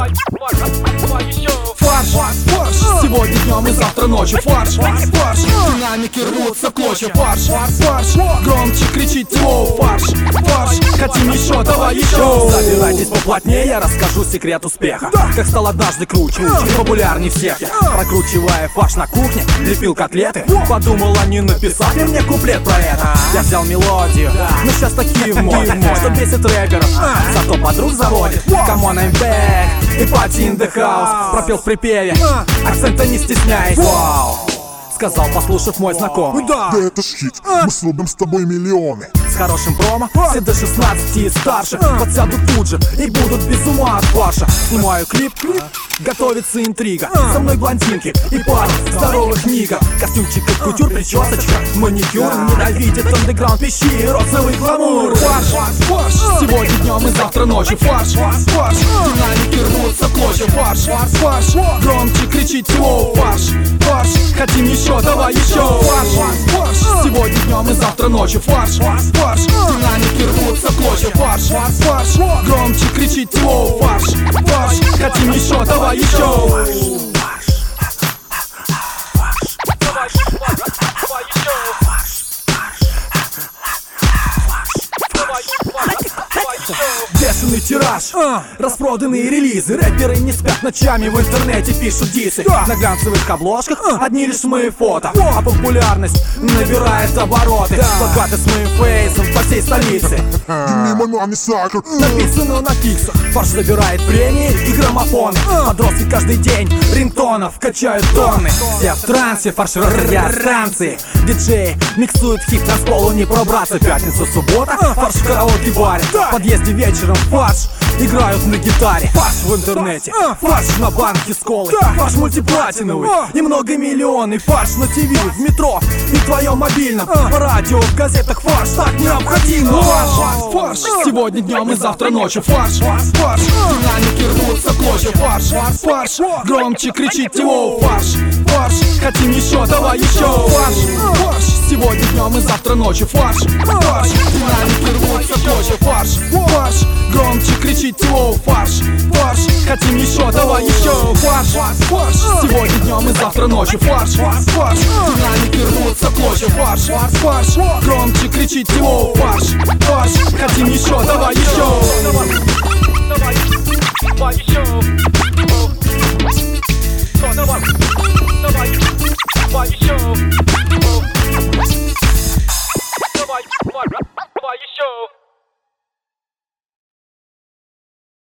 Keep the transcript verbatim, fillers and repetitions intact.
Фарш, фарш, сегодня днем и завтра ночью. Фарш, фарш, динамики рвутся в клочья. Фарш, фарш, громче кричите, воу. Фарш, фарш, хотим еще, давай еще. Собирайтесь поплотнее, я расскажу секрет успеха. Как стал однажды круче, и популярней всех я. Прокручивая фарш на кухне, лепил котлеты. Подумал, а не написать ли мне куплет про это. Я взял мелодию, но сейчас такие в моде, что бесит рэперов, зато подруг заводит. Come on, I'm back, и party in the house. Пропел в припеве, акцента не стесняясь. Вау, сказал, послушав мой знакомый. Да, да это ж хит, мы срубим с тобой миллионы. С хорошим промо, все до шестнадцати и старше подсядут тут же и будут без ума от фарша. Снимаю клип, клип, готовится интрига. Со мной блондинки и парни здоровых мига. Костюмчик от кутюр, причесочка, маникюр. Ненавидит андеграунд, пищи и розовый гламур. Фарш, фарш, сегодня днем и завтра ночью. Фарш, фарш, динамики рвутся в клочья. Фарш, фарш, громче кричите, воу. Фарш, фарш, хотим еще, давай еще. Фарш, фарш, сегодня днем и завтра ночью. Фарш, фарш, динамики рвутся в клочья. Фарш, фарш, громче кричите, воу. Фарш, фарш, хотим еще, давай еще. Бешеный тираж, распроданные релизы. Рэперы не спят ночами, в интернете пишут дисы. На глянцевых обложках одни лишь мои фото, а популярность набирает обороты. Плакаты с моим фейсом по всей столице. Написано на фиксах. Фарш забирает премии и граммофоны. Подростки каждый день рингтонов качают тонны. Все в трансе, фарш радиостанции. Диджеи миксуют хит, на полу не пробраться. Пятница, суббота, фарш в караоке-баре. В подъезде вечером фарш играют на гитаре. Фарш в интернете, фарш на банке с колой. Фарш мультиплатиновый и многомиллионный. Фарш на ТВ, в метро и в твоем мобильном. По радио, в газетах фарш так необходим. Фарш, фарш, сегодня днем и завтра ночью. Фарш, фарш, динамики рвутся в клочья. Фарш, фарш, громче кричите, воу. Фарш, фарш, хотим еще, давай еще. Фарш, фарш, сегодня днем и завтра ночью. Фарш, фарш, динамики рвутся в клочья. Фарш, фарш, громче кричите, воу. Фарш, фарш, хотим еще, давай еще. Фарш, фарш, сегодня днем и завтра ночью. Фарш, фарш, динамики рвутся в клочья. Фарш, фарш, громче кричите, воу. Фарш, фарш, хотим еще, давай еще. Давай, давай еще. Давай, давай, давай еще.